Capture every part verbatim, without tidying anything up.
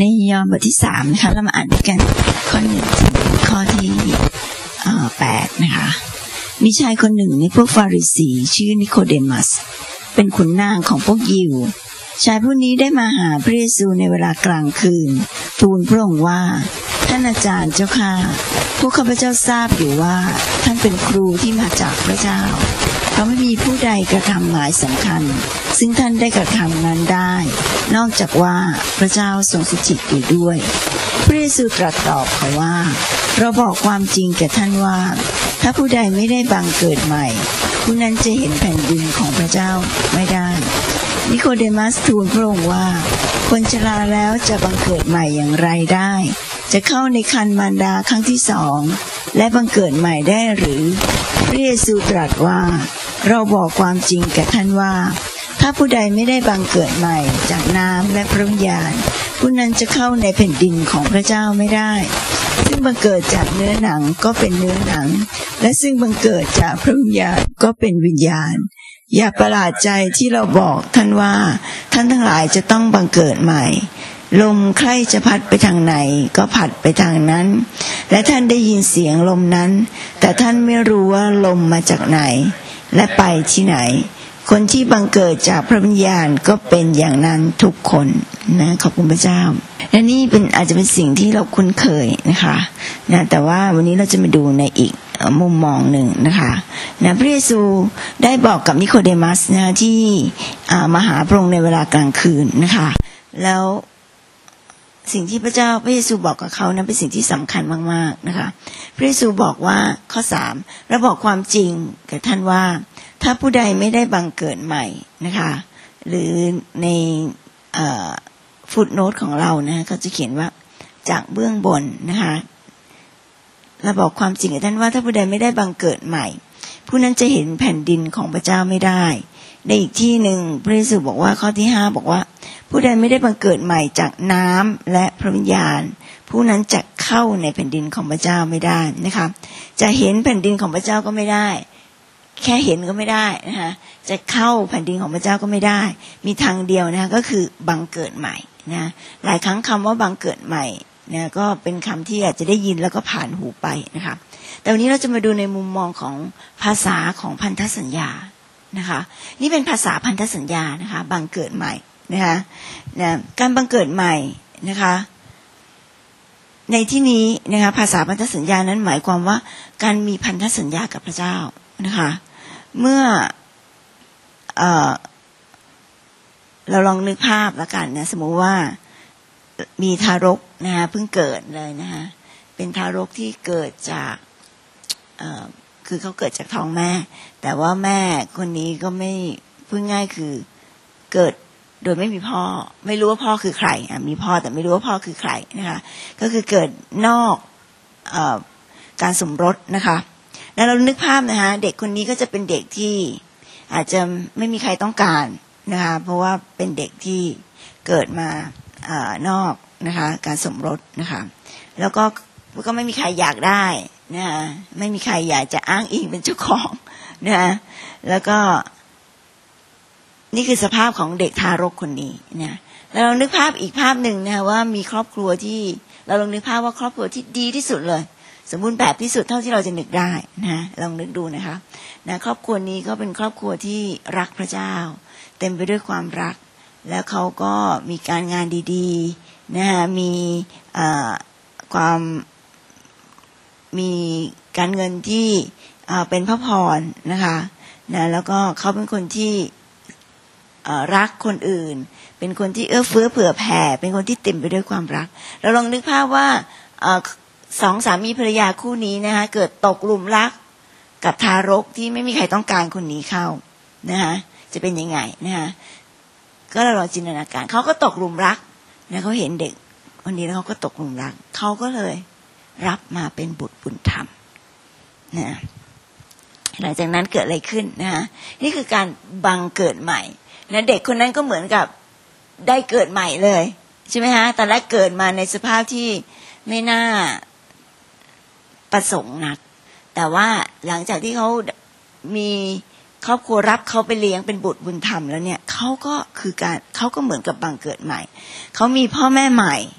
ในยอห์นบทที่สามนะคะเรามาอ่านด้วยกันข้อหนึ่งถึงข้อที่แปดนะคะมีชายคนหนึ่งในพวกฟาริสีชื่อนิโคเดมัสเป็นขุนนางของพวกยิวชายผู้นี้ได้มาหาพระเยซูในเวลากลางคืนทูลพระองค์ว่าท่านอาจารย์เจ้าค่ะพวกข้าพเจ้าทราบอยู่ว่าท่านเป็นครูที่มาจากพระเจ้าเพราะไม่มีผู้ใดกระทำหมายสำคัญซึ่งท่านได้กระทำนั้นได้นอกจากว่าพระเจ้าทรงสถิตอยู่ด้วยพระเยซูตรัสตอบเขาว่าเราบอกความจริงแก่ท่านว่าถ้าผู้ใดไม่ได้บังเกิดใหม่ผู้นั้นจะเห็นแผ่นดินของพระเจ้าไม่ได้นิโคเดมัสทูลพระองค์ว่าคนชราแล้วจะบังเกิดใหม่อย่างไรได้จะเข้าในครรภ์มารดาครั้งที่สองและบังเกิดใหม่ได้หรือพระเยซูตรัสว่าเราบอกความจริงแก่ท่านว่าถ้าผู้ใดไม่ได้บังเกิดใหม่จากน้ำและพระวิญญาณผู้นั้นจะเข้าในแผ่นดินของพระเจ้าไม่ได้ซึ่งบังเกิดจากเนื้อหนังก็เป็นเนื้อหนังและซึ่งบังเกิดจากพระวิญญาณก็เป็นวิญญาณอย่าประหลาดใจที่เราบอกท่านว่าท่านทั้งหลายจะต้องบังเกิดใหม่ลมใครจะพัดไปทางไหนก็พัดไปทางนั้นและท่านได้ยินเสียงลมนั้นแต่ท่านไม่รู้ว่าลมมาจากไหนและไปที่ไหนคนที่บังเกิดจากพระวิญญาณก็เป็นอย่างนั้นทุกคนนะขอบคุณพระเจ้าและนี่เป็นอาจจะเป็นสิ่งที่เราคุ้นเคยนะคะนะแต่ว่าวันนี้เราจะมาดูในอีกมุมมองหนึ่งนะคะนะพระเยซูได้บอกกับนิโคเดมัสนะที่มาหาพระองค์ในเวลากลางคืนนะคะแล้วสิ่งที่พระเจ้าพระเยซูบอกกับเขานั้นเป็นสิ่งที่สำคัญมากๆนะคะพระเยซูบอกว่าข้อสามและบอกความจริงกับท่านว่าถ้าผู้ใดไม่ได้บังเกิดใหม่นะคะหรือในฟุตโนตของเรานะก็จะเขียนว่าจากเบื้องบนนะคะเราบอกความจริงกับท่านว่าถ้าผู้ใดไม่ได้บังเกิดใหม่ผู้นั้นจะเห็นแผ่นดินของพระเจ้าไม่ได้ในอีกที่หนึ่งพระเยซูบอกว่าข้อที่ห้าบอกว่าผู้ใดไม่ได้บังเกิดใหม่จากน้ำและพระวิญญาณผู้นั้นจะเข้าในแผ่นดินของพระเจ้าไม่ได้นะคะจะเห็นแผ่นดินของพระเจ้าก็ไม่ได้แค่เห็นก็ไม่ได้นะคะจะเข้าแผ่นดินของพระเจ้าก็ไม่ได้มีทางเดียวนะคะก็คือบังเกิดใหม่นะหลายครั้งคำว่าบังเกิดใหม่นะก็เป็นคำที่อาจจะได้ยินแล้วก็ผ่านหูไปนะคะแต่วันนี้เราจะมาดูในมุมมองของภาษาของพันธสัญญานะคะนี่เป็นภาษาพันธสัญญานะคะบังเกิดใหม่นะคะนะการบังเกิดใหม่นะคะในที่นี้นะคะภาษาพันธสัญญานั้นหมายความว่าการมีพันธสัญญากับพระเจ้านะคะเมื่อเอ่อเราลองนึกภาพแล้วกันนะสมมุติว่ามีทารกนะคะเพิ่งเกิดเลยนะคะเป็นทารกที่เกิดจากเอ่อคือเขาเกิดจากท้องแม่แต่ว่าแม่คนนี้ก็ไม่พูดง่ายคือเกิดโดยไม่มีพ่อไม่รู้ว่าพ่อคือใครอ่ะมีพ่อแต่ไม่รู้ว่าพ่อคือใครนะคะก็คือเกิดนอกเอ่อการสมรสนะคะแล้วเรานึกภาพนะคะเด็กคนนี้ก็จะเป็นเด็กที่อาจจะไม่มีใครต้องการนะคะเพราะว่าเป็นเด็กที่เกิดมาเอ่อนอกนะคะการสมรสนะคะแล้วก็ก็ไม่มีใครอยากได้นะคะไม่มีใครอยากจะอ้างอิงเป็นเจ้าของนะคะแล้วก็นี่คือสภาพของเด็กทารกคนนี้นะแล้วเรานึกภาพอีกภาพหนึ่งนะว่ามีครอบครัวที่เราลองนึกภาพว่าครอบครัวที่ดีที่สุดเลยสมบูรณ์แบบที่สุดเท่าที่เราจะนึกได้นะลองนึกดูนะคะนะครอบครัวนี้ก็เป็นครอบครัวที่รักพระเจ้าเต็มไปด้วยความรักแล้วเขาก็มีการงานดีๆนะคะมีความมีการเงินที่เป็นพระพรนะคะนะแล้วก็เขาเป็นคนที่รักคนอื่นเป็นคนที่เอื้อเฟื้อเผื่อแผ่เป็นคนที่เต็มไปด้วยความรักเราลองนึกภาพว่าสองสามีภรรยาคู่นี้นะคะเกิดตกหลุมรักกับทารกที่ไม่มีใครต้องการคนนี้เข้านะคะจะเป็นยังไงนะคะก็เราลองจินตนาการเขาก็ตกหลุมรักนะเขาเห็นเด็กคนนี้แล้วเขาก็ตกหลุมรักเขาก็เลยรับมาเป็นบุตรบุญธรรมนะหลังจากนั้นเกิดอะไรขึ้นนะคะนี่คือการบังเกิดใหม่นะเด็กคนนั้นก็เหมือนกับได้เกิดใหม่เลยใช่ไหมฮะตอนแรกเกิดมาในสภาพที่ไม่น่าประสงค์นักแต่ว่าหลังจากที่เขามีครอบครัวรับเขาไปเลี้ยงเป็นบุตรบุญธรรมแล้วเนี่ยเขาก็คือการเขาก็เหมือนกับบังเกิดใหม่เขามีพ่อแม่ใหม่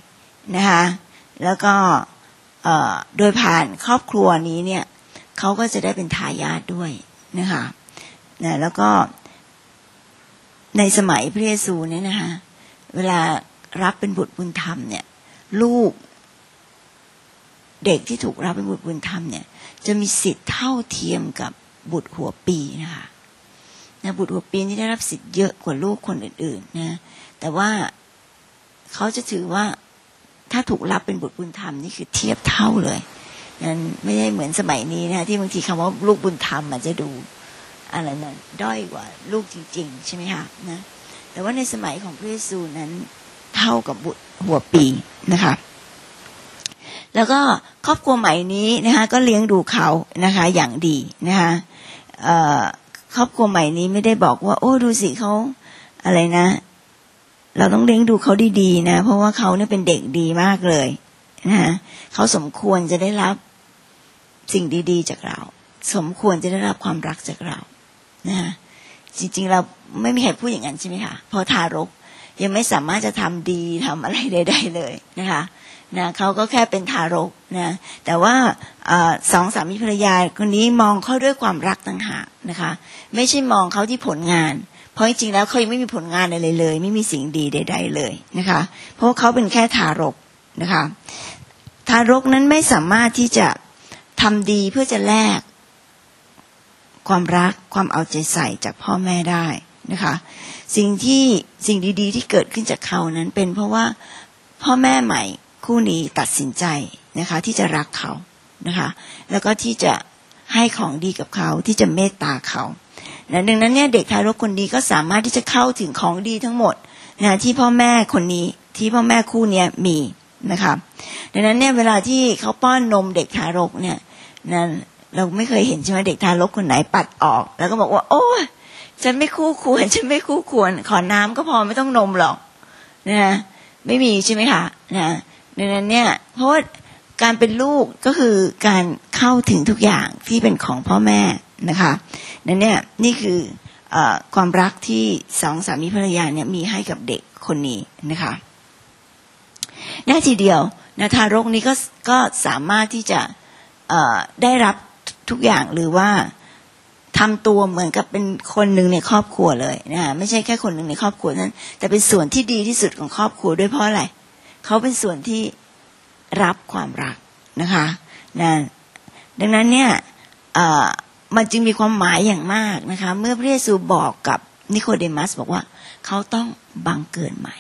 นะคะแล้วก็โดยผ่านครอบครัวนี้เนี่ยเขาก็จะได้เป็นทายาทด้วยนะคะนะแล้วก็ในสมัยพระเยซูเนี่ยนะคะเวลารับเป็นบุตรบุญธรรมเนี่ยลูกเด็กที่ถูกรับเป็นบุตรบุญธรรมเนี่ยจะมีสิทธิ์เท่าเทียมกับบุตรหัวปีนะคะนะบุตรหัวปีนี่ได้รับสิทธิ์เยอะกว่าลูกคนอื่นๆนะแต่ว่าเขาจะถือว่าถ้าถูกรับเป็นบุตรบุญธรรมนี่คือเทียบเท่าเลยนั่นไม่ใช่เหมือนสมัยนี้นะที่บางทีคำว่าลูกบุญธรรมอาจจะดูอะไรนั้นด้อยกว่าลูกจริงๆใช่ไหมคะนะแต่ว่าในสมัยของพระเยซูนั้นเท่ากับบุตรหัวปีนะคะแล้วก็ครอบครัวใหม่นี้นะคะก็เลี้ยงดูเขานะคะอย่างดีนะคะครอบครัวใหม่นี้ไม่ได้บอกว่าโอ้ดูสิเขาอะไรนะเราต้องเลี้ยงดูเขาดีๆนะเพราะว่าเขาเนี่ยเป็นเด็กดีมากเลยนะเขาสมควรจะได้รับสิ่งดีๆจากเราสมควรจะได้รับความรักจากเรานะจริงๆเราไม่มีใครพูดอย่างนั้นใช่ไหมคะเพราะทารกยังไม่สามารถจะทำดีทำอะไรใดๆเลยนะคะนะเขาก็แค่เป็นทารกนะแต่ว่าสองสามีภรรยาคนนี้มองเขาด้วยความรักต่างหากนะคะไม่ใช่มองเขาที่ผลงานเพราะจริงๆแล้วเขายังไม่มีผลงานอะไรเลยไม่มีสิ่งดีใดๆเลยนะคะเพราะเขาเป็นแค่ทารกนะคะทารกนั้นไม่สามารถที่จะทำดีเพื่อจะแลกความรักความเอาใจใส่จากพ่อแม่ได้นะคะสิ่งที่สิ่งดีๆที่เกิดขึ้นจากเขานั้นเป็นเพราะว่าพ่อแม่ใหม่คู่นี้ตัดสินใจนะคะที่จะรักเขานะคะแล้วก็ที่จะให้ของดีกับเขาที่จะเมตตาเขานะดังนั้นเนี่ยเด็กทารกคนนี้ก็สามารถที่จะเข้าถึงของดีทั้งหมดนะที่พ่อแม่คนนี้ที่พ่อแม่คู่นี้มีนะคะดังนั้นเนี่ยเวลาที่เขาป้อนนมเด็กทารกเนี่ยนั้นเราไม่เคยเห็นใช่ไหมเด็กทารกคนไหนปัดออกแล้วก็บอกว่าโอ้ยฉันไม่คู่ควรฉันไม่คู่ควรขอน้ำก็พอไม่ต้องนมหรอกนะไม่มีใช่ไหมคะนะดังนั้นเนี่ยเพราะว่าการเป็นลูกก็คือการเข้าถึงทุกอย่างที่เป็นของพ่อแม่นะคะนั่นเนี่ยนี่คือเอ่อความรักที่สองสามีภรรยาเนี่ยมีให้กับเด็กคนนี้นะคะแน่ทีเดียวนะทารกนี้ก็ก็สามารถที่จะเอ่อได้รับทุกอย่างหรือว่าทำตัวเหมือนกับเป็นคนหนึ่งในครอบครัวเลยนะไม่ใช่แค่คนหนึ่งในครอบครัวนั้นแต่เป็นส่วนที่ดีที่สุดของครอบครัวด้วยเพราะอะไรเขาเป็นส่วนที่รับความรักนะคะนะดังนั้นเนี่ยมันจึงมีความหมายอย่างมากนะคะเมื่อพระเยซูบอกกับนิโคเดมัสบอกว่าเขาต้องบังเกิดใหม่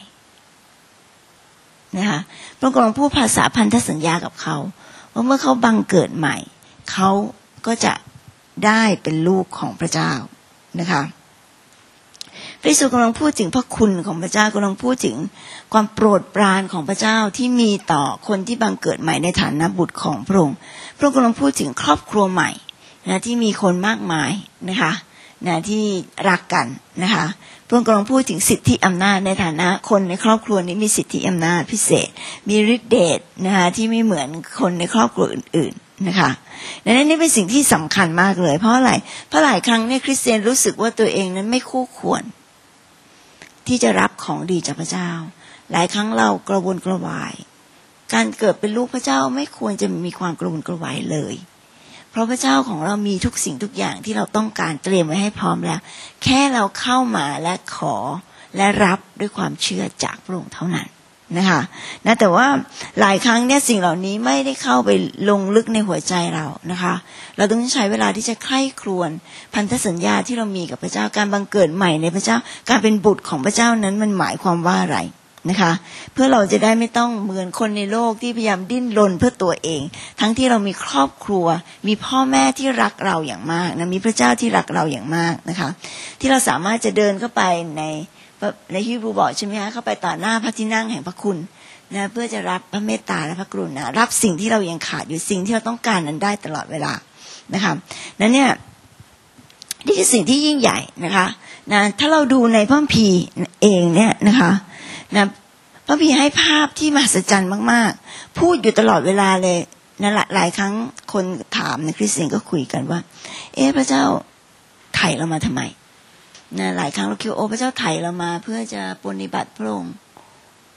นะคะพระองค์กำลังพูดภาษาพันธสัญญากับเขาว่าเมื่อเขาบังเกิดใหม่เขาก็จะได้เป็นลูกของพระเจ้านะคะพระเยซูกำลังพูดถึงพระคุณของพระเจ้ากำลังพูดถึงความโปรดปรานของพระเจ้าที่มีต่อคนที่บังเกิดใหม่ในฐานะบุตรของพระองค์พระองค์กำลังพูดถึงครอบครัวใหม่นะที่มีคนมากมายนะคะนะที่รักกันนะคะพระองค์กำลังพูดถึงสิทธิอำนาจในฐานะคนในครอบครัวนี้มีสิทธิอำนาจพิเศษมีฤทธิ์เดชนะคะที่ไม่เหมือนคนในครอบครัวอื่นๆนะคะดังนั้นนี่เป็นสิ่งที่สำคัญมากเลยเพราะอะไรเพราะหลายครั้งเนี่ยคริสเตียนรู้สึกว่าตัวเองนั้นไม่คู่ควรที่จะรับของดีจากพระเจ้าหลายครั้งเรากระวนกระวายการเกิดเป็นลูกพระเจ้าไม่ควรจะมีความกระวนกระวายเลยเพราะพระเจ้าของเรามีทุกสิ่งทุกอย่างที่เราต้องการเตรียมไว้ให้พร้อมแล้วแค่เราเข้ามาและขอและรับด้วยความเชื่อจากพระองค์เท่านั้นนะคะนะแต่ว่าหลายครั้งเนี่ยสิ่งเหล่านี้ไม่ได้เข้าไปลงลึกในหัวใจเรานะคะเราต้องใช้เวลาที่จะใคร่ครวญพันธสัญญาที่เรามีกับพระเจ้าการบังเกิดใหม่ในพระเจ้าการเป็นบุตรของพระเจ้านั้นมันหมายความว่าอะไรนะคะเพื่อเราจะได้ไม่ต้องเหมือนคนในโลกที่พยายามดิ้นรนเพื่อตัวเองทั้งที่เรามีครอบครัวมีพ่อแม่ที่รักเราอย่างมากนะมีพระเจ้าที่รักเราอย่างมากนะคะที่เราสามารถจะเดินเข้าไปในในฮีบรูบอกใช่ไหมคะเข้าไปต่อหน้าพระที่นั่งแห่งพระคุณนะเพื่อจะรับพระเมตตาและพระกรุณารับสิ่งที่เรายังขาดอยู่สิ่งที่เราต้องการนั้นได้ตลอดเวลานะคะนั้นเนี่ยนี่คือสิ่งที่ยิ่งใหญ่นะคะนะถ้าเราดูในพระคัมภีร์เองเนี่ยนะคะนะพระคัมภีร์ให้ภาพที่มหัศจรรย์มากๆพูดอยู่ตลอดเวลาเลยนะหลายครั้งคนถามในคริสเตียนก็คุยกันว่าเอ๊ะพระเจ้าไถ่เรามาทำไมนะหลายครั้งเราคิดโอ้พระเจ้าไถ่เรามาเพื่อจะปฏิบัติพระองค์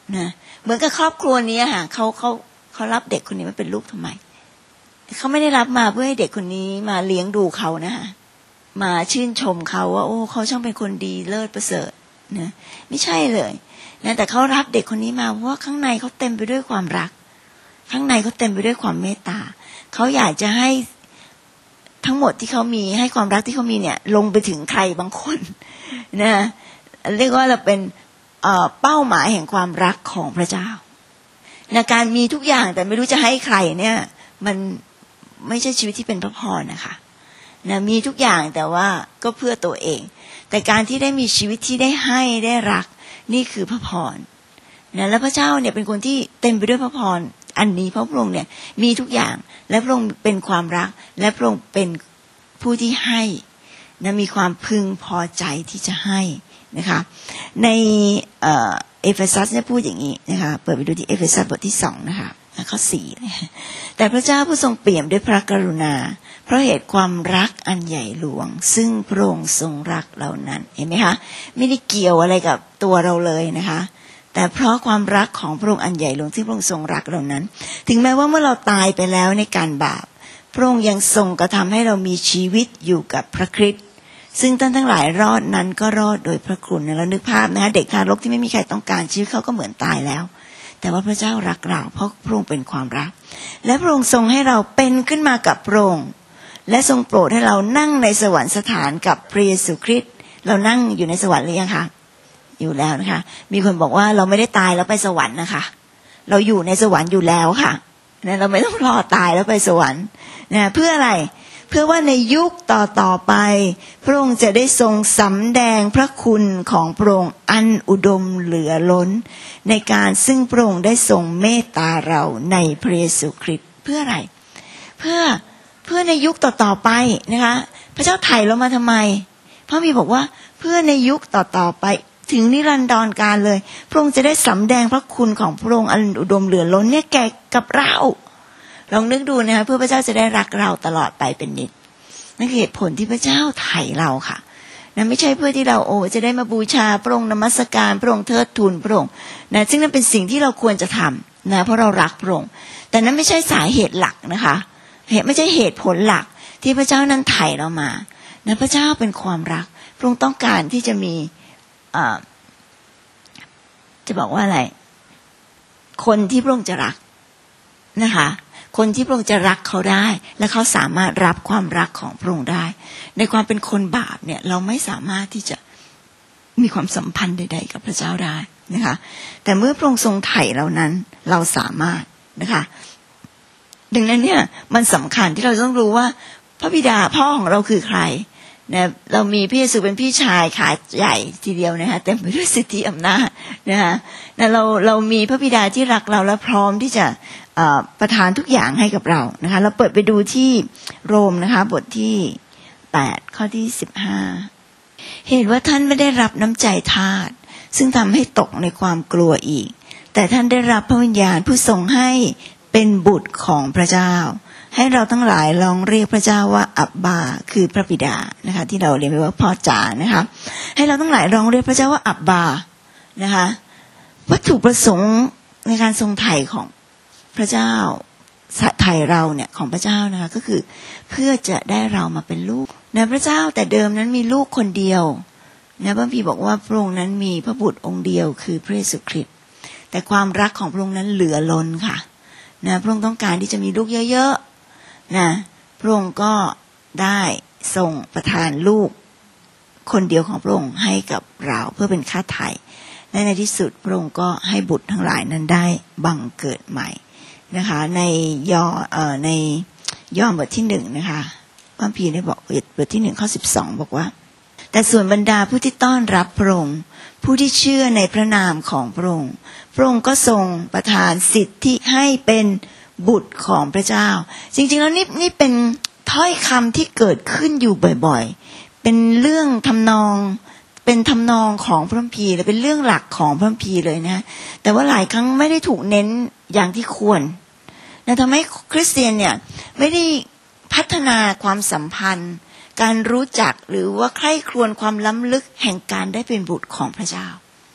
นะเหมือนกับครอบครัวนี้ค่ะเขาเขาเขารับเด็กคนนี้มาเป็นลูกทำไมเขาไม่ได้รับมาเพื่อให้เด็กคนนี้มาเลี้ยงดูเขานะคะมาชื่นชมเขาว่าโอ้เขาช่างเป็นคนดีเลิศประเสริฐนะไม่ใช่เลยนะแต่เขารับเด็กคนนี้มาเพราะว่าข้างในเขาเต็มไปด้วยความรักข้างในเขาเต็มไปด้วยความเมตตาเขาอยากจะให้ทั้งหมดที่เขามีให้ความรักที่เขามีเนี่ยลงไปถึงใครบางคนนะเรียกว่าเราเป็นเอ่อเป้าหมายแห่งความรักของพระเจ้าในการมีทุกอย่างแต่ไม่รู้จะให้ใครเนี่ยมันไม่ใช่ชีวิตที่เป็นพระพรนะคะนะมีทุกอย่างแต่ว่าก็เพื่อตัวเองแต่การที่ได้มีชีวิตที่ได้ให้ได้รักนี่คือพระพรนะและพระเจ้าเนี่ยเป็นคนที่เต็มไปด้วยพระพรอันนี้เพราะพระองค์เนี่ยมีทุกอย่างและพระองค์เป็นความรักและพระองค์เป็นผู้ที่ให้นะมีความพึงพอใจที่จะให้นะคะในเอ่อเอเฟซัสเนี่ยพูดอย่างนี้นะคะเปิดไปดูที่เอเฟซัสบทที่สองนะคะข้อสี่แต่พระเจ้าผู้ทรงเปี่ยมด้วยพระกรุณาเพราะเหตุความรักอันใหญ่หลวงซึ่งพระองค์ทรงรักเรานั้นเห็นไหมคะไม่ได้เกี่ยวอะไรกับตัวเราเลยนะคะแต่เพราะความรักของพระองค์อันใหญ่หลวงที่พระองค์ทรงรักเรานั้นถึงแม้ว่าเมื่อเราตายไปแล้วในการบาปพระองค์ยังทรงกระทำให้เรามีชีวิตอยู่กับพระคริสต์ซึ่งท่านทั้งหลายรอดนั้นก็รอดโดยพระคุณแล้วนึกภาพนะคะเด็กทารกที่ไม่มีใครต้องการชีวิตเขาก็เหมือนตายแล้วแต่ว่าพระเจ้ารักเราเพราะพระองค์เป็นความรักและพระองค์ทรงให้เราเป็นขึ้นมากับพระองค์และทรงโปรดให้เรานั่งในสวรรคสถานกับพระเยซูคริสต์เรานั่งอยู่ในสวรรค์หรือยังคะอยู่แล้วนะคะมีคนบอกว่าเราไม่ได้ตายแล้วไปสวรรค์นะคะเราอยู่ในสวรรค์อยู่แล้วค่ะนะเราไม่ต้องรอตายแล้วไปสวรรค์นะเพื่ออะไรเพื่อว่าในยุคต่อต่อไปพระองค์จะได้ทรงสำแดงพระคุณของพระองค์อันอุดมเหลือล้นในการซึ่งพระองค์ได้ทรงเมตตาเราในพระเยซูคริสต์เพื่ออะไรเพื่อเพื่อในยุคต่อต่อไปนะคะพระเจ้าไถ่เรามาทำไมพระมีบอกว่าเพื่อในยุคต่อต่อไปถึงนิรันดรกาลเลยพระองค์จะได้สำแดงพระคุณของพระองค์อันอุดมเหลือล้นเนี่ยแก่กับเราลองนึกดูนะคะเพื่อพระเจ้าจะได้รักเราตลอดไปเป็นนิจนั่นคือเหตุผลที่พระเจ้าไถ่เราค่ะนะไม่ใช่เพื่อที่เราโอ้จะได้มาบูชาพระองค์นมัสการพระองค์เทิดทูนพระองค์นะซึ่งนั่นเป็นสิ่งที่เราควรจะทำนะเพราะเรารักพระองค์แต่นั้นไม่ใช่สาเหตุหลักนะคะเหตุไม่ใช่เหตุผลหลักที่พระเจ้านั้นไถ่เรามานะพระเจ้าเป็นความรักพระองค์ต้องการที่จะมีอ่าจะบอกว่าอะไรคนที่พระองค์จะรักนะคะคนที่พระองค์จะรักเขาได้และเขาสามารถรับความรักของพระองค์ได้ในความเป็นคนบาปเนี่ยเราไม่สามารถที่จะมีความสัมพันธ์ใดๆกับพระเจ้าได้นะคะแต่เมื่อพระองค์ทรงไถ่เรานั้นเราสามารถนะคะดังนั้นเนี่ยมันสำคัญที่เราต้องรู้ว่าพระบิดาพ่อของเราคือใครนะเรามีพระเยซูเป็นพี่ชายขาใหญ่ทีเดียวนะคะเต็มไปด้วยสิทธิอำนาจนะคะแต่เราเรามีพระบิดาที่รักเราและพร้อมที่จะประทานทุกอย่างให้กับเรานะคะเราเปิดไปดูที่โรมนะคะบทที่แปดข้อที่สิบห้าเหตุว่าท่านไม่ได้รับน้ำใจทาสซึ่งทำให้ตกในความกลัวอีกแต่ท่านได้รับพระวิญญาณผู้ทรงให้เป็นบุตรของพระเจ้าให้เราทั้งหลายลองเรียกพระเจ้าว่าอับบาคือพระบิดานะคะที่เราเรียกว่าพ่อจ๋านะคะให้เราทั้งหลายลองเรียกพระเจ้าว่าอับบานะคะวัตถุประสงค์ในการทรงไถ่ของพระเจ้าไถ่เราเนี่ยของพระเจ้านะคะก็คือเพื่อจะได้เรามาเป็นลูกนะพระเจ้าแต่เดิมนั้นมีลูกคนเดียวนะพระพีบอกว่าพระองค์นั้นมีพระบุตรองค์เดียวคือพระเยซูคริสต์แต่ความรักของพระองค์นั้นเหลือล้นค่ะนะพระองค์ต้องการที่จะมีลูกเยอะๆนะพระองค์ก็ได้ทรงประทานลูกคนเดียวของพระองค์ให้กับเราเพื่อเป็นค่าไถ่และในที่สุดพระองค์ก็ให้บุตรทั้งหลายนั้นได้บังเกิดใหม่นะคะในยอเอ่อในยอห์นบทที่หนึ่งนะคะพระคัมภีร์ได้บอกบทที่หนึ่งข้อสิบสองบอกว่าแต่ส่วนบรรดาผู้ที่ต้อนรับพระองค์ผู้ที่เชื่อในพระนามของพระองค์พระองค์ก็ทรงประทานสิทธิให้เป็นบุตรของพระเจ้าจริงๆแล้วนี่นี่เป็นถ้อยคำที่เกิดขึ้นอยู่บ่อยๆเป็นเรื่องทำนองเป็นทำนองของพระคัมภีร์และเป็นเรื่องหลักของพระคัมภีร์เลยนะแต่ว่าหลายครั้งไม่ได้ถูกเน้นอย่างที่ควรนะทำให้คริสเตียนเนี่ยไม่ได้พัฒนาความสัมพันธ์การรู้จักหรือว่าใคร่ครวญความล้ำลึกแห่งการได้เป็นบุตรของพระเจ้า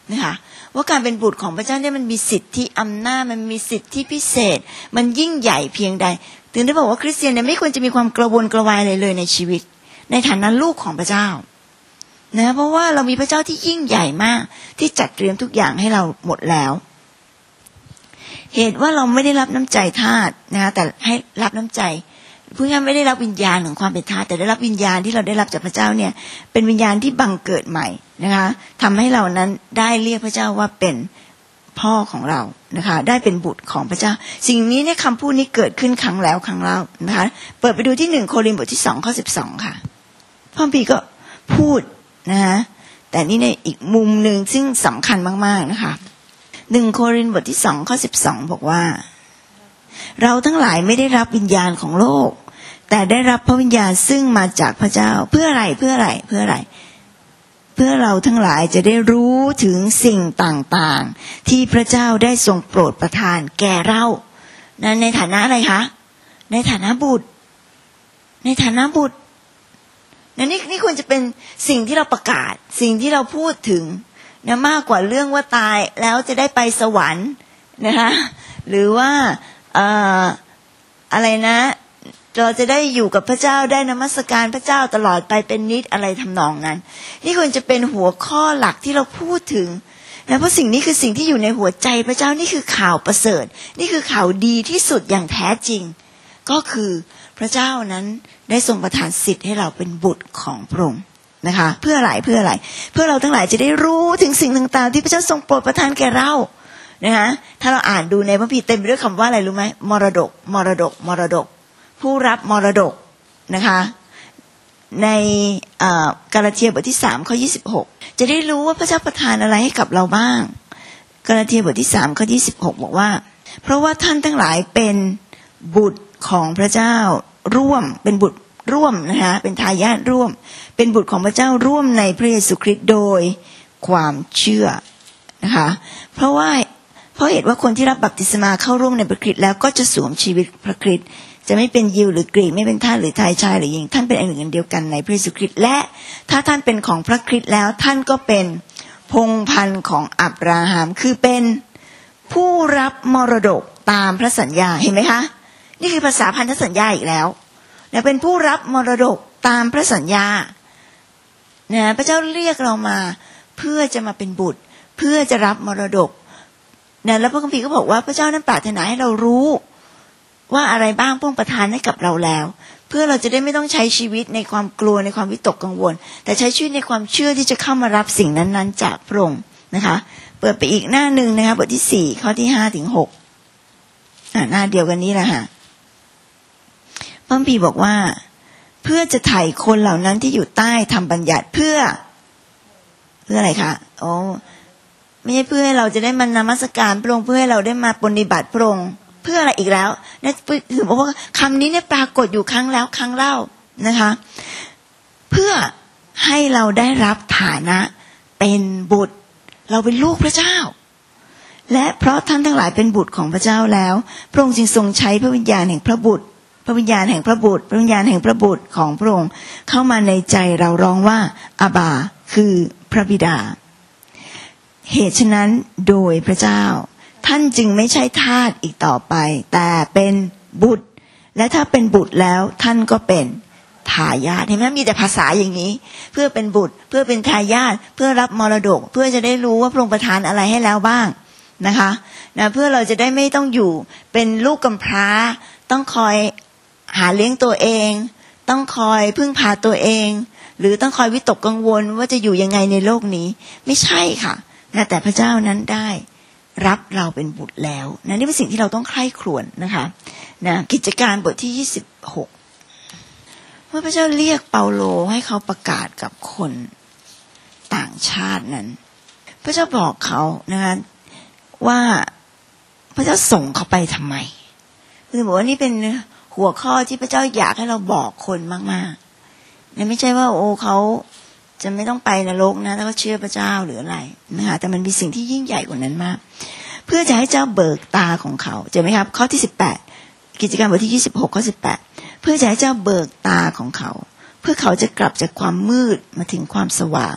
นะคะว่าการเป็นบุตรของพระเจ้าเนี่ยมันมีสิทธิอำนาจมันมีสิทธิพิเศษมันยิ่งใหญ่เพียงใดถึงได้บอกว่าคริสเตียนเนี่ยไม่ควรจะมีความกระวนกระวายอะไรเลยในชีวิตในฐานะลูกของพระเจ้านะเพราะว่าเรามีพระเจ้าที่ยิ่งใหญ่มากที่จัดเตรียมทุกอย่างให้เราหมดแล้วเหตุว่าเราไม่ได้รับน้ำใจทาสนะคะแต่ให้รับน้ำใจพูดง่ายๆไม่ได้รับวิญญาณของความเป็นทาสแต่ได้รับวิญญาณที่เราได้รับจากพระเจ้าเนี่ยเป็นวิญญาณที่บังเกิดใหม่นะคะทำให้เรานั้นได้เรียกพระเจ้าว่าเป็นพ่อของเรานะคะได้เป็นบุตรของพระเจ้าสิ่งนี้เนี่ยคำพูดนี้เกิดขึ้นครั้งแล้วครั้งเล่านะคะเปิดไปดูที่หนึ่งโครินธ์บทที่สองข้อสิบสองค่ะพระคัมภีร์ก็พูดนะคะแต่นี่ในอีกมุมนึงซึ่งสำคัญมากๆนะคะหนึ่งโครินธ์บทที่สองข้อสิบสองบอกว่าเราทั้งหลายไม่ได้รับวิญญาณของโลกแต่ได้รับพระวิญญาณซึ่งมาจากพระเจ้าเพื่ออะไรเพื่ออะไรเพื่ออะไรเพื่อเราทั้งหลายจะได้รู้ถึงสิ่งต่างๆที่พระเจ้าได้ทรงโปรดประทานแก่เรานั้นในฐานะอะไรคะในฐานะบุตรในฐานะบุตรนั่นนี่นี่ควรจะเป็นสิ่งที่เราประกาศสิ่งที่เราพูดถึงนะมากกว่าเรื่องว่าตายแล้วจะได้ไปสวรรค์นะคะหรือว่าเอ่ออะไรนะเราจะได้อยู่กับพระเจ้าได้นมัสการพระเจ้าตลอดไปเป็นนิจอะไรทำนองนั้นนี่ควรจะเป็นหัวข้อหลักที่เราพูดถึงนะเพราะสิ่งนี้คือสิ่งที่อยู่ในหัวใจพระเจ้านี่คือข่าวประเสริฐนี่คือข่าวดีที่สุดอย่างแท้จริงก็คือพระเจ้านั้นได้ทรงประทานสิทธิ์ให้เราเป็นบุตรของพระองค์นะคะเพื่ออะไรเพื่ออะไรเพื่อเราทั้งหลายจะได้รู้ถึงสิ่งต่างๆที่พระเจ้าทรงโปรดประทานแก่เรานะคะถ้าเราอ่านดูในพระคัมภีร์เต็มไปด้วยคำว่าอะไรรู้ไหมมรดกมรดกมรดกผู้รับมรดกนะคะในกาลาเทียบทที่สามข้อยี่สิบหกจะได้รู้ว่าพระเจ้าประทานอะไรให้กับเราบ้างกาลาเทียบทที่สามข้อยี่สิบหกบอกว่าเพราะว่าท่านทั้งหลายเป็นบุตรของพระเจ้าร่วมเป็นบุตรร่วมนะคะเป็นทายาทร่วมเป็นบุตรของพระเจ้าร่วมในพระเยซูคริสต์โดยความเชื่อนะคะเพราะว่าเพราะเหตุว่าคนที่รับบัพติศมาเข้าร่วมในพระคริสต์แล้วก็จะสวมชีวิตพระคริสต์จะไม่เป็นยิวหรือกรีกไม่เป็นทาสหรือชายชายหรือหญิงท่านเป็นอันหนึ่งอันเดียวกันในพระเยซูคริสต์และถ้าท่านเป็นของพระคริสต์แล้วท่านก็เป็นพงศ์พันธุ์ของอับราฮัมคือเป็นผู้รับมรดกตามพระสัญญาเห็นไหมคะนี่คือภาษาพันธสัญญาอีกแล้วและเป็นผู้รับมรดกตามพระสัญญานะพระเจ้าเรียกเรามาเพื่อจะมาเป็นบุตรเพื่อจะรับมรดกนะแล้วพระคัมภีร์ก็บอกว่าพระเจ้านั้นปรารถนาให้เรารู้ว่าอะไรบ้างพระองค์ประทานให้กับเราแล้วเพื่อเราจะได้ไม่ต้องใช้ชีวิตในความกลัวในความวิตกกังวลแต่ใช้ชีวิตในความเชื่อที่จะเข้ามารับสิ่งนั้นๆจากพระองค์นะคะเปิดไปอีกหน้านึงนะคะบทที่สี่ข้อที่ห้าถึงหกอ่าหน้าเดียวกันนี้แหละค่ะพระคัมภีร์บอกว่าเพื่อจะไถ่คนเหล่านั้นที่อยู่ใต้ธรรมบัญญัติเพื่อเพื่ออะไรคะโอ้ไม่ใช่เพื่อให้เราจะได้มานมัสการพระองค์เพื่อให้เราได้มาปฏิบัติพระองค์เพื่ออะไรอีกแล้วเนี่ยถือว่าคำนี้เนี่ยปรากฏอยู่ครั้งแล้วครั้งเล่านะคะเพื่อให้เราได้รับฐานะเป็นบุตรเราเป็นลูกพระเจ้าและเพราะท่านทั้งหลายเป็นบุตรของพระเจ้าแล้วพระองค์จึงทรงใช้พระวิญญาณแห่งพระบุตรพระวิญญาณแห่งพระบุตรพระวิญญาณแห่งพระบุตรของพระองค์เข้ามาในใจเราร้องว่าอาบาคือพระบิดาเหตุฉะนั้นโดยพระเจ้าท่านจึงไม่ใช่ทาสอีกต่อไปแต่เป็นบุตรและถ้าเป็นบุตรแล้วท่านก็เป็นทายาทเห็นไหมมีแต่ภาษาอย่างนี้เพื่อเป็นบุตรเพื่อเป็นทายาทเพื่อรับมรดกเพื่อจะได้รู้ว่าพระองค์ประทานอะไรให้แล้วบ้างนะคะนะเพื่อเราจะได้ไม่ต้องอยู่เป็นลูกกำพร้าต้องคอยหาเลี้ยงตัวเองต้องคอยพึ่งพาตัวเองหรือต้องคอยวิตกกังวลว่าจะอยู่ยังไงในโลกนี้ไม่ใช่ค่ะนะแต่พระเจ้านั้นได้รับเราเป็นบุตรแล้วนะนี่เป็นสิ่งที่เราต้องใคร่ครวญนะคะนะกิจการบทที่ยี่สิบหกเมื่อพระเจ้าเรียกเปาโลให้เขาประกาศกับคนต่างชาตินั้นพระเจ้าบอกเขานะคะว่าพระเจ้าส่งเขาไปทำไมคือบอกว่านี่เป็นหัวข้อที่พระเจ้าอยากให้เราบอกคนมากๆนะไม่ใช่ว่าโอ้เขาจะไม่ต้องไปนรกนะถ้าเขาเชื่อพระเจ้าหรืออะไรนะคะแต่มันมีสิ่งที่ยิ่งใหญ่กว่านั้นมากเพื่อจะให้เจ้าเบิกตาของเขาเจอไหมครับข้อที่สิบแปดกิจการบทที่ยี่สิบหกข้อสิบแปดเพื่อจะให้เจ้าเบิกตาของเขาเพื่อเขาจะกลับจากความมืดมาถึงความสว่าง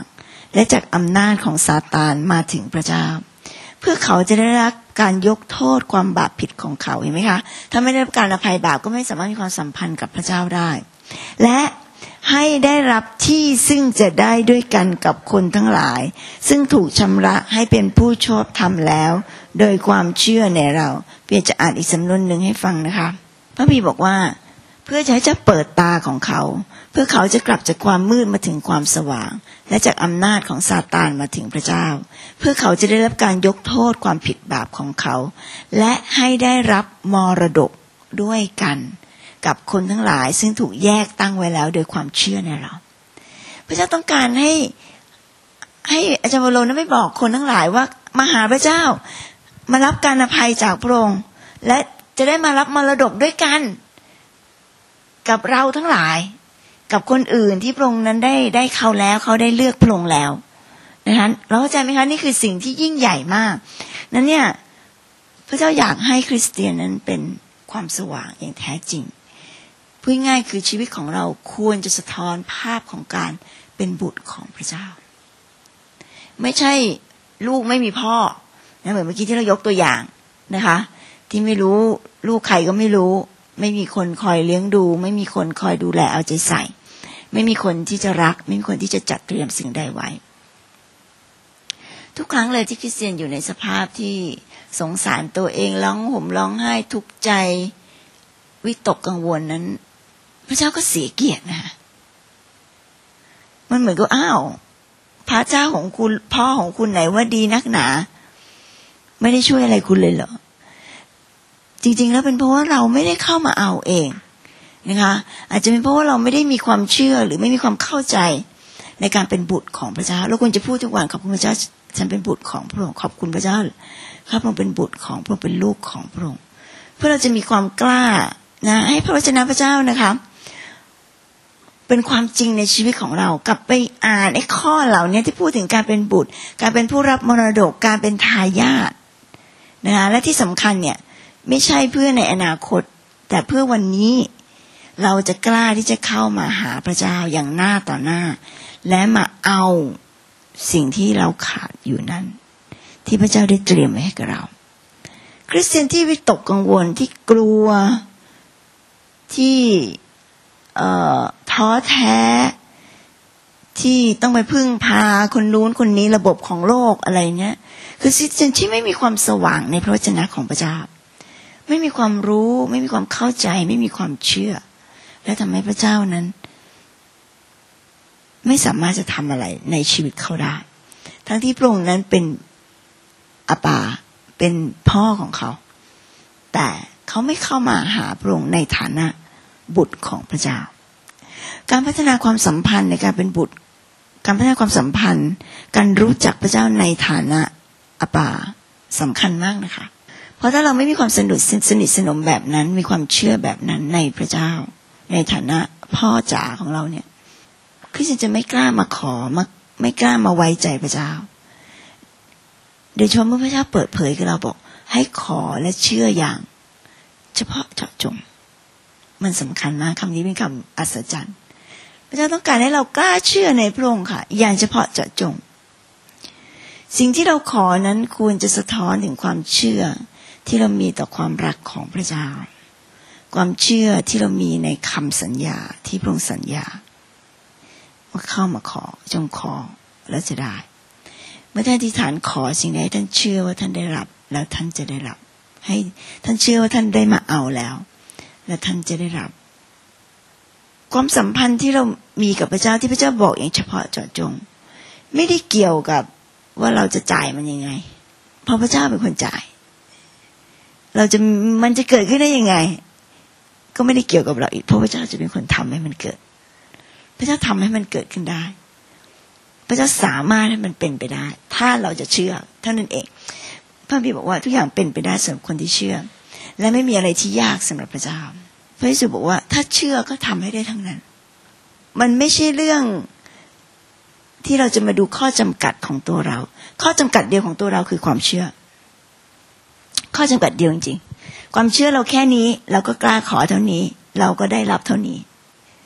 และจากอำนาจของซาตานมาถึงพระเจ้าเพื่อเขาจะได้รับการยกโทษความบาปผิดของเขาเห็นไหมคะถ้าไม่ได้รับการอภัยบาปก็ไม่สามารถมีความสัมพันธ์กับพระเจ้าได้และให้ได้รับที่ซึ่งจะได้ด้วยกันกับคนทั้งหลายซึ่งถูกชำระให้เป็นผู้ชอบธรรมแล้วโดยความเชื่อในเราเพียงจะอ่านอีกสำนวนหนึ่งให้ฟังนะคะพระบีบอกว่าเพื่อจะให้จะเปิดตาของเขาเพื่อเขาจะกลับจากความมืดมาถึงความสว่างและจากอำนาจของซาตานมาถึงพระเจ้าเพื่อเขาจะได้รับการยกโทษความผิดบาปของเขาและให้ได้รับมรดกด้วยกันกับคนทั้งหลายซึ่งถูกแยกตั้งไว้แล้วโดยความเชื่อในเราพระเจ้าต้องการให้ให้อาจารย์วโรนั้นไม่บอกคนทั้งหลายว่ามาหาพระเจ้ามารับการอภัยจากพระองค์และจะได้มารับมรดกด้วยกันกับเราทั้งหลายกับคนอื่นที่พระองค์นั้นได้ได้เข้าแล้วเขาได้เลือกพระองค์แล้วนะคะเราเข้าใจไหมคะนี่คือสิ่งที่ยิ่งใหญ่มากนั้นเนี่ยพระเจ้าอยากให้คริสเตียนนั้นเป็นความสว่างอย่างแท้จริงพูดง่ายคือชีวิตของเราควรจะสะท้อนภาพของการเป็นบุตรของพระเจ้าไม่ใช่ลูกไม่มีพ่อนะเหมือนเมื่อกี้ที่เรายกตัวอย่างนะคะที่ไม่รู้ลูกใครก็ไม่รู้ไม่มีคนคอยเลี้ยงดูไม่มีคนคอยดูแลเอาใจใส่ไม่มีคนที่จะรักไม่มีคนที่จะจัดเตรียมสิ่งใดไว้ทุกครั้งเลยที่คริสเตียนอยู่ในสภาพที่สงสารตัวเองร้องห่มร้องไห้ทุกข์ใจวิตกกังวลนั้นพระเจ้าก็เสียเกียรตินะมันเหมือนกับอ้าวพระเจ้าของคุณพ่อของคุณไหนว่าดีนักหนาไม่ได้ช่วยอะไรคุณเลยเหรอจริงๆแล้วเป็นเพราะว่าเราไม่ได้เข้ามาเอาเองนะคะอาจจะเป็นเพราะว่าเราไม่ได้มีความเชื่อหรือไม่มีความเข้าใจในการเป็นบุตรของพระเจ้าเราควรจะพูดทุกวันขอบคุณพระเจ้าฉันเป็นบุตรของพระองค์ขอบคุณพระเจ้าข้าพระองค์เป็นบุตรของพระองค์เป็นลูกของพระองค์เพื่อเราจะมีความกล้านะให้พระวจนะพระเจ้านะคะเป็นความจริงในชีวิตของเรากลับไปอ่านไอ้ข้อเหล่านี้ที่พูดถึงการเป็นบุตรการเป็นผู้รับมรดกการเป็นทายาทนะคะและที่สำคัญเนี่ยไม่ใช่เพื่อในอนาคตแต่เพื่อวันนี้เราจะกล้าที่จะเข้ามาหาพระเจ้าอย่างหน้าต่อหน้าและมาเอาสิ่งที่เราขาดอยู่นั้นที่พระเจ้าได้เตรียมไว้ให้กับเราคริสเตียนที่วิตกกังวลที่กลัวที่เอ่อท้อแท้ที่ต้องไปพึ่งพาคนนู้นคนนี้ระบบของโลกอะไรเนี้ยคือคริสเตียนที่ไม่มีความสว่างในพระวจนะของพระเจ้าไม่มีความรู้ไม่มีความเข้าใจไม่มีความเชื่อและทำให้พระเจ้านั้นไม่สามารถจะทำอะไรในชีวิตเขาได้ทั้งที่พระองค์นั้นเป็นอาปาเป็นพ่อของเขาแต่เขาไม่เข้ามาหาพระองค์ในฐานะบุตรของพระเจ้าการพัฒนาความสัมพันธ์ในการเป็นบุตรการพัฒนาความสัมพันธ์การรู้จักพระเจ้าในฐานะอาปาสำคัญมากนะคะเพราะถ้าเราไม่มีความสนิทสนิทสนมแบบนั้นมีความเชื่อแบบนั้นในพระเจ้าในฐานะพ่อจ๋าของเราเนี่ยคริสเตียนจะไม่กล้ามาขอมาไม่กล้ามาไว้ใจพระเจ้าโดยเฉพาะเมื่อพระเจ้าเปิดเผยกับเราบอกให้ขอและเชื่ออย่างเฉพาะเจาะจงมันสำคัญมากคำนี้เป็นคำอัศจรรย์พระเจ้าต้องการให้เรากล้าเชื่อในพระองค์ค่ะอย่างเฉพาะเจาะจงสิ่งที่เราขอนั้นควรจะสะท้อนถึงความเชื่อที่เรามีต่อความรักของพระเจ้าความเชื่อที่เรามีในคำสัญญาที่พระองค์สัญญาว่าเข้ามาขอจงขอแล้วจะได้เมื่อท่านอธิษฐานขอสิ่งใดท่านเชื่อว่าท่านได้รับแล้วท่านจะได้รับให้ท่านเชื่อว่าท่านได้มาเอาแล้วแล้วท่านจะได้รับความสัมพันธ์ที่เรามีกับพระเจ้าที่พระเจ้าบอกอย่างเฉพาะเจาะจงไม่ได้เกี่ยวกับว่าเราจะจ่ายมันยังไงเพราะพระเจ้าเป็นคนจ่ายเราจะมันจะเกิดขึ้นได้ยังไงก็ไม่ได้เกี่ยวกับเราอีกเพราะพระเจ้าจะเป็นคนทำให้มันเกิดพระเจ้าทำให้มันเกิดขึ้นได้พระเจ้าสามารถให้มันเป็นไปได้ถ้าเราจะเชื่อเท่านั้นเองพระบิดาบอกว่าทุกอย่างเป็นไปได้สำหรับคนที่เชื่อและไม่มีอะไรที่ยากสำหรับพระเจ้าพระเยซูบอกว่าถ้าเชื่อก็ทำให้ได้ทั้งนั้นมันไม่ใช่เรื่องที่เราจะมาดูข้อจำกัดของตัวเราข้อจำกัดเดียวของตัวเราคือความเชื่อข้อจำกัดเดียวจริงๆความเชื่อเราแค่นี้เราก็กล้าขอเท่านี้เราก็ได้รับเท่านี้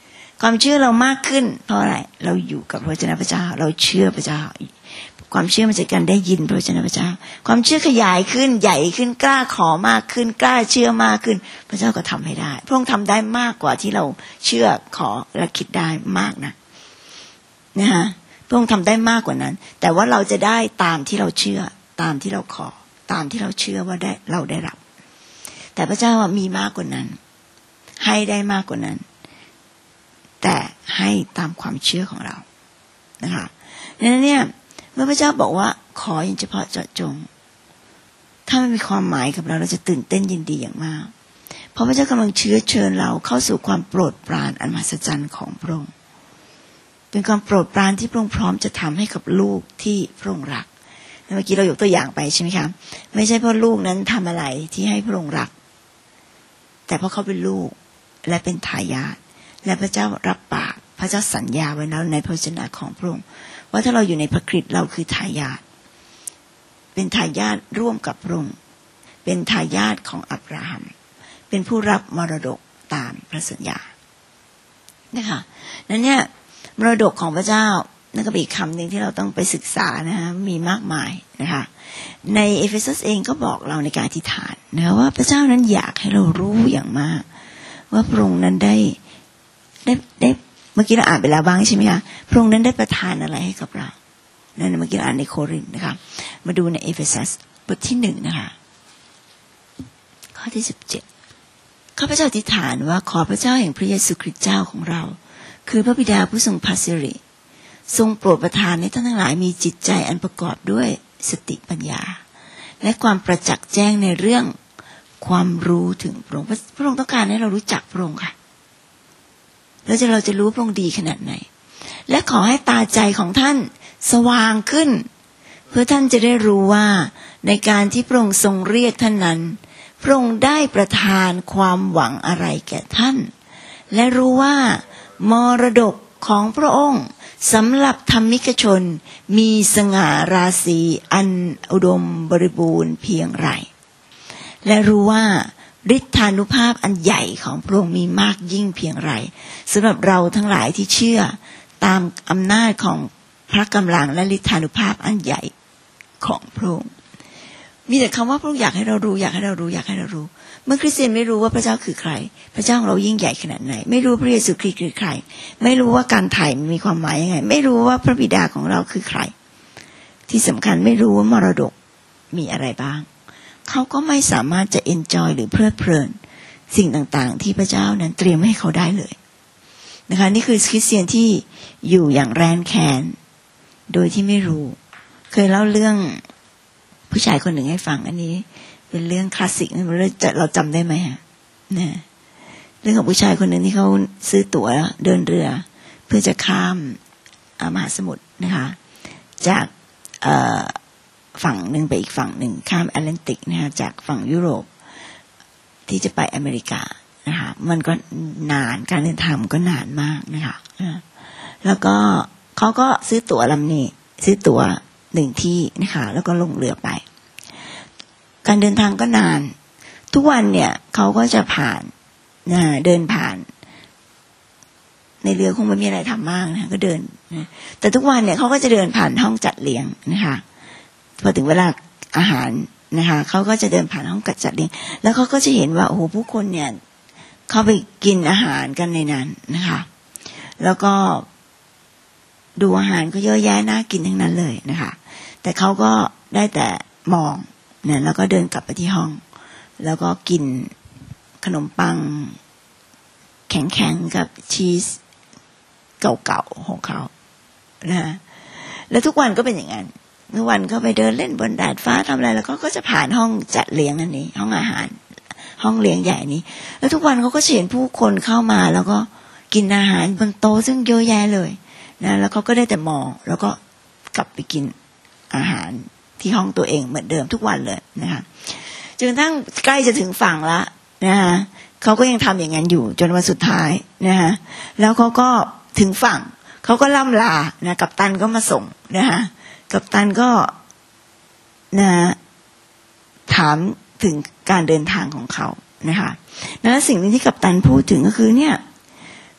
ความเชื่อเรามากขึ้นเพราะอะไรเราอยู่กับพระวจนะพระเจ้าเราเชื่อพระเจ้าความเชื่อมาจากการได้ยินพระวจนะพระเจ้าความเชื่อขยายขึ้นใหญ่ขึ้นกล้าขอมากขึ้นกล้าเชื่อมากขึ้นพระเจ้าก็ทำให้ได้พระองค์ทำได้มากกว่าที่เราเชื่อขอและคิดได้มากนะนะฮะพระองค์ทำได้มากกว่านั้นแต่ว่าเราจะได้ตามที่เราเชื่อตามที่เราขอตามที่เราเชื่อว่าได้เราได้รับแต่พระเจ้ามีมากกว่านั้นให้ได้มากกว่านั้นแต่ให้ตามความเชื่อของเรานะคะดังนั้นเนี่ยเมื่อพระเจ้าบอกว่าขออย่างเฉพาะเจาะจงถ้ามันมีความหมายกับเราเราจะตื่นเต้นยินดีอย่างมากเพราะพระเจ้ากำลังเชื้อเชิญเราเข้าสู่ความโปรดปรานอันมหัศจรรย์ของพระองค์เป็นความโปรดปรานที่พระองค์พร้อมจะทำให้กับลูกที่พระองค์รักเมื่อกี้เรายกตัวอย่างไปใช่ไหมคะไม่ใช่เพราะลูกนั้นทำอะไรที่ให้พระองค์รักแต่เพราะเขาเป็นลูกและเป็นทายาทและพระเจ้ารับปากพระเจ้าสัญญาไว้แล้วในพระวจนะของพระองค์ว่าถ้าเราอยู่ในพระคริสต์เราคือทายาทเป็นทายาทร่วมกับพระองค์เป็นทายาทของอับราฮัมเป็นผู้รับมรดกตามพระสัญญานะคะนั้นเนี่ยมรดกของพระเจ้านั่นก็เป็นอีกคำหนึ่งที่เราต้องไปศึกษานะคะมีมากมายนะคะในเอเฟซัสเองก็บอกเราในการอธิษฐานนะว่าพระเจ้านั้นอยากให้เรารู้อย่างมากว่าพระองค์นั้นได้ได้ได้เมื่อกี้เราอ่านไปแล้วบ้างใช่ไหมคะพระองค์นั้นได้ประทานอะไรให้กับเรานั่นเมื่อกี้เราอ่านในโครินธ์นะคะมาดูในเอเฟซัสบทที่หนึ่งนะคะข้อที่สิบเจ็ดข้าพเจ้าอธิษฐานว่าขอพระเจ้าแห่งพระเยซูคริสต์เจ้าของเราคือพระบิดาผู้ทรงพระสิริทรงโปรดประทานให้ท่านทั้งหลายมีจิตใจอันประกอบด้วยสติปัญญาและความประจักษ์แจ้งในเรื่องความรู้ถึงพระองค์พระองค์ต้องการให้เรารู้จักพระองค์ค่ะแล้วจะเราจะรู้พระองค์ดีขนาดไหนและขอให้ตาใจของท่านสว่างขึ้นเพื่อท่านจะได้รู้ว่าในการที่พระองค์ทรงเรียกท่านนั้นพระองค์ได้ประทานความหวังอะไรแก่ท่านและรู้ว่ามรดกของพระองค์สำหรับธรรมิกชนมีสง่าราศีอันอุดมบริบูรณ์เพียงไรและรู้ว่าฤทธานุภาพอันใหญ่ของพระองค์มีมากยิ่งเพียงไรสำหรับเราทั้งหลายที่เชื่อตามอำนาจของพระกำลังและฤทธานุภาพอันใหญ่ของพระองค์มีแต่คำว่าพระองค์อยากให้เรารู้อยากให้เรารู้อยากให้เรารู้เมื่อคริสเตียนไม่รู้ว่าพระเจ้าคือใครพระเจ้าของเรายิ่งใหญ่ขนาดไหนไม่รู้พระเยซูคริสต์คือใครไม่รู้ว่าการไถ่มีความหมายยังไงไม่รู้ว่าพระบิดาของเราคือใครที่สำคัญไม่รู้ว่ามรดกมีอะไรบ้างเขาก็ไม่สามารถจะเอนจอยหรือเพลิดเพลินสิ่งต่างๆที่พระเจ้านั้นเตรียมให้เขาได้เลยนะคะนี่คือคริสเตียนที่อยู่อย่างแร้นแค้นโดยที่ไม่รู้เคยเล่าเรื่องผู้ชายคนหนึ่งให้ฟังอันนี้เป็นเรื่องคลาสสิกนะเราจำได้ไหมฮะเนี่ยเรื่องของผู้ชายคนหนึ่งที่เขาซื้อตั๋วเดินเรือเพื่อจะข้ามมหาสมุทรนะคะจากฝั่งหนึ่งไปอีกฝั่งหนึ่งข้ามแอตแลนติกนะคะจากฝั่งยุโรปที่จะไปอเมริกานะคะมันก็นานการเดินทางมันก็นานมากนะคะแล้วก็เขาก็ซื้อตั๋วลำนี้ซื้อตั๋วหนึ่งที่นะคะแล้วก็ลงเรือไปการเดินทางก็นานทุกวันเนี่ยเขาก็จะผ่านนะเดินผ่านในเรือคงไม่มีอะไรทำมากนะก็เดินนะแต่ทุกวันเนี่ยเขาก็จะเดินผ่านห้องจัดเลี้ยงนะคะพอถึงเวลาอาหารนะคะเขาก็จะเดินผ่านห้องจัดเลี้ยงแล้วเขาก็จะเห็นว่าโอ้โหผู้คนเนี่ยเขาไปกินอาหารกันในนั้นนะคะแล้วก็ดูอาหารก็เยอะแยะน่ากินทั้งนั้นเลยนะคะแต่เขาก็ได้แต่มองเนี่ยแล้วก็เดินกลับไปที่ห้องแล้วก็กินขนมปังแข็งๆกับชีสเก่าๆของเขานะแล้วทุกวันก็เป็นอย่างนั้นทุกวันก็ไปเดินเล่นบนดาดฟ้าทำอะไรแล้วก็ก็จะผ่านห้องจัดเลี้ยงอันนี้ห้องอาหารห้องเลี้ยงใหญ่นี้แล้วทุกวันเขาก็เห็นผู้คนเข้ามาแล้วก็กินอาหารบนโต๊ะซึ่งเยอะแยะเลยนะแล้วเขาก็ได้แต่มองแล้วก็กลับไปกินอาหารที่ห้องตัวเองเหมือนเดิมทุกวันเลยนะคะจนกระทั่งใกล้จะถึงฝั่งละนะคะเขาก็ยังทำอย่างนั้นอยู่จนวันสุดท้ายนะคะแล้วเขาก็ถึงฝั่งเขาก็ล่ำลานะกัปตันก็มาส่งนะคะกัปตันก็นะถามถึงการเดินทางของเขานะคะแล้วสิ่งที่กัปตันพูดถึงก็คือเนี่ย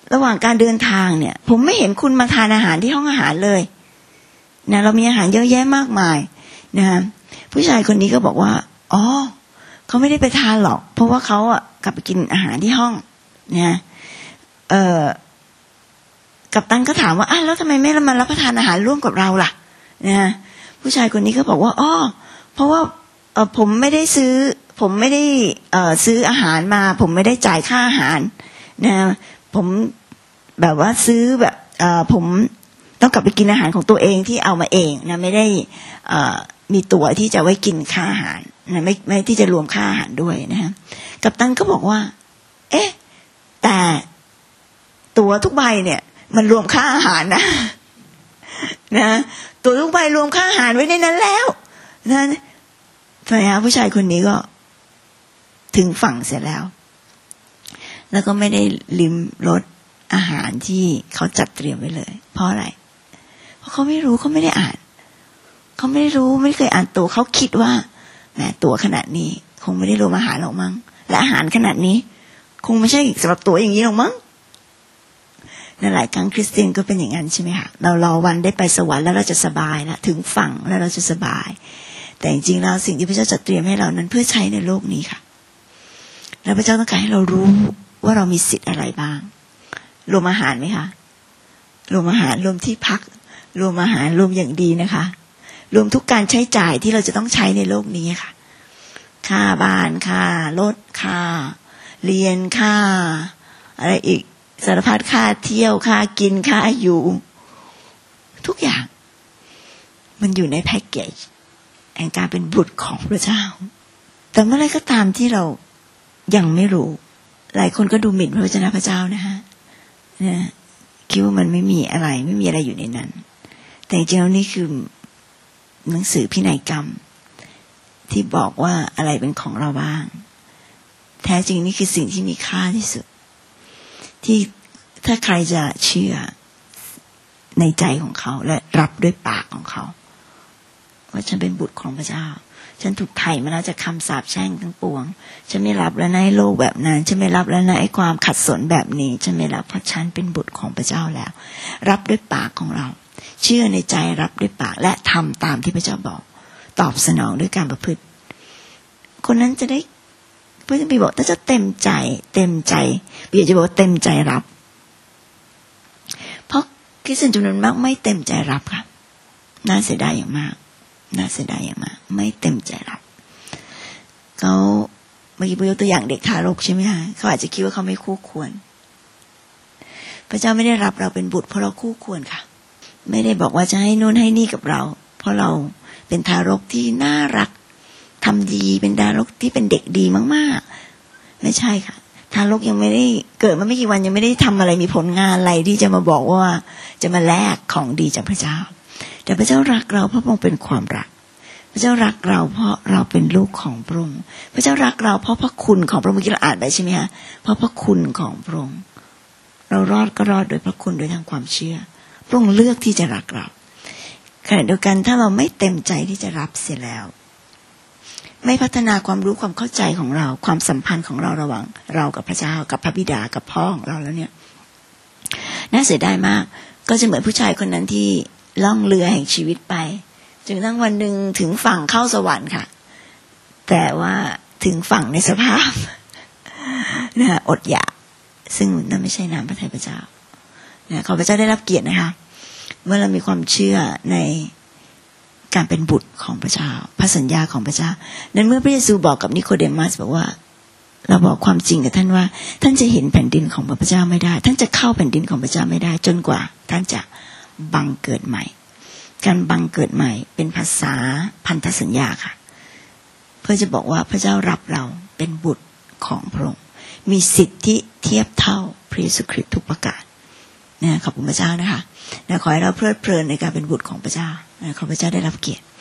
ระหว่างการเดินทางเนี่ยผมไม่เห็นคุณมาทานอาหารที่ห้องอาหารเลยนะเรามีอาหารเยอะแยะมากมายนะผู้ชายคนนี้ก็บอกว่าอ๋อเขาไม่ได้ไปทานหรอกเพราะว่าเขาอ่ะกลับไปกินอาหารที่ห้องนะเอ่อกัปตันก็ถามว่าอ้าวแล้วทำไมไม่มารับประทานอาหารร่วมกับเราล่ะนะผู้ชายคนนี้ก็บอกว่าอ๋อเพราะว่าเออผมไม่ได้ซื้อผมไม่ได้เอ่อซื้ออาหารมาผมไม่ได้จ่ายค่าอาหารนะผมแบบว่าซื้อแบบเอ่อผมต้องกลับไปกินอาหารของตัวเองที่เอามาเองนะไม่ได้เอ่อมีตั๋วที่จะไว้กินค่าอาหารนะไม่ไม่ที่จะรวมค่าอาหารด้วยนะฮะกัปตันก็บอกว่าเอ๊ะแต่ตั๋วทุกใบเนี่ยมันรวมค่าอาหารนะนะตั๋วทุกใบรวมค่าอาหารไว้ในนั้นแล้วนะภรรยาผู้ชายคนนี้ก็ถึงฝั่งเสร็จแล้วแล้วก็ไม่ได้ลิ้มรสอาหารที่เขาจัดเตรียมไว้เลยเพราะอะไรเพราะเขาไม่รู้เขาไม่ได้อ่านเขาไม่รู้ไม่เคยอ่านตั๋วเขาคิดว่าแหมตั๋วขนาดนี้คงไม่ได้รวมอาหารหรอกมั้งและอาหารขนาดนี้คงไม่ใช่สำหรับตั๋วอย่างนี้หรอกมั้งในหลายครั้งคริสเตียนก็เป็นอย่างนั้นใช่ไหมคะเรารอวันได้ไปสวรรค์แล้วเราจะสบายละถึงฝั่งแล้วเราจะสบายแต่จริงๆแล้วสิ่งที่พระเจ้าจัดเตรียมให้เรานั้นเพื่อใช้ในโลกนี้ค่ะแล้วพระเจ้าต้องการให้เรารู้ว่าเรามีสิทธิ์อะไรบ้างรวมอาหารไหมคะรวมอาหารรวมที่พักรวมอาหารรวมอย่างดีนะคะรวมทุกการใช้จ่ายที่เราจะต้องใช้ในโลกนี้ค่ะค่าบ้านค่ารถค่าเรียนค่าอะไรอีกสารพัดค่าเที่ยวค่ากินค่าอยู่ทุกอย่างมันอยู่ในแพ็กเกจแห่งการเป็นบุตรของพระเจ้าแต่เมื่อไรก็ตามที่เรายังไม่รู้หลายคนก็ดูหมิ่นพระวจนะพระเจ้านะฮะนะคิดว่ามันไม่มีอะไรไม่มีอะไรอยู่ในนั้นแต่จริงๆแล้วนี่คือหนังสือพินัยกรรมที่บอกว่าอะไรเป็นของเราบ้างแท้จริงนี่คือสิ่งที่มีค่าที่สุดที่ถ้าใครจะเชื่อในใจของเขาและรับด้วยปากของเขาว่าฉันเป็นบุตรของพระเจ้าฉันถูกไถ่มาแล้วจากคำสาปแช่งทั้งปวงฉันไม่รับแล้วนะไอ้โลกแบบนั้นฉันไม่รับแล้วนะไอ้ความขัดสนแบบนี้ฉันไม่รับเพราะฉันเป็นบุตรของพระเจ้าแล้วรับด้วยปากของเราเชื่อในใจรับด้วยปากและทำตามที่พระเจ้าบอกตอบสนองด้วยการประพฤติคนนั้นจะได้พระเจ้าบอกถ้าจะเต็มใจเต็มใจเปียจะบอกเต็มใจรับเพราะคริสเตียนจำนวนมากไม่เต็มใจรับค่ะน่าเสียดายอย่างมากน่าเสียดายอย่างมากไม่เต็มใจรับเขาเมื่อกี้พูดตัวอย่างเด็กทารกใช่ไหมคะเขาอาจจะคิดว่าเขาไม่คู่ควรพระเจ้าไม่ได้รับเราเป็นบุตรเพราะเราคู่ควรค่ะไม่ได้บอกว่าจะให้นู่นให้นี่กับเราเพราะเราเป็นทารกที่น่ารักทำดีเป็นทารกที่เป็นเด็กดีมากๆไม่ใช่ค่ะทารกยังไม่ได้เกิดมาไม่กี่วันยังไม่ได้ทำอะไรมีผลงานอะไรที่จะมาบอกว่าจะมาแลกของดีจากพระเจ้าแต่พระเจ้ารักเราเพราะพระองค์เป็นความรักพระเจ้ารักเราเพราะเราเป็นลูกของพระองค์พระเจ้ารักเราเพราะพระคุณของพระองค์เมื่อกี้เราอ่านไปใช่ไหมคะเพราะพระคุณของพระองค์เรารอดก็รอดโดยพระคุณโดยทางความเชื่อพระองค์เลือกที่จะรักเราขณะเดียวกันถ้าเราไม่เต็มใจที่จะรับเสียแล้วไม่พัฒนาความรู้ความเข้าใจของเราความสัมพันธ์ของเราระหว่างเรากับพระเจ้ากับพระบิดากับพ่อของเราแล้วเนี่ยน่าเสียดายมากก็จะเหมือนผู้ชายคนนั้นที่ล่องเรือแห่งชีวิตไปจนทั้งวันหนึ่งถึงฝั่งเข้าสวรรค์ค่ะแต่ว่าถึงฝั่งในสภาพนะอดอยากซึ่งนั่นไม่ใช่น้ำพระทัยพระเจ้านะขอพระเจ้าได้รับเกียรตินะคะเมื่อเรามีความเชื่อในการเป็นบุตรของพระเจ้าพระสัญญาของพระเจ้านั้นเมื่อพระเยซูบอกกับนิโคเดมัสบอกว่าเราบอกความจริงกับท่านว่าท่านจะเห็นแผ่นดินของพระเจ้าไม่ได้ท่านจะเข้าแผ่นดินของพระเจ้าไม่ได้จนกว่าท่านจะบังเกิดใหม่การบังเกิดใหม่เป็นภาษาพันธสัญญาค่ะเพื่อจะบอกว่าพระเจ้ารับเราเป็นบุตรของพระองค์มีสิทธิเทียบเท่าพระเยซูคริสต์ทุกประการนะขอบคุณพระเจ้านะคะนะขอให้เราเพลิดเพลินในการเป็นบุตรของพระเจ้านะขอพระเจ้าได้รับเกียรติ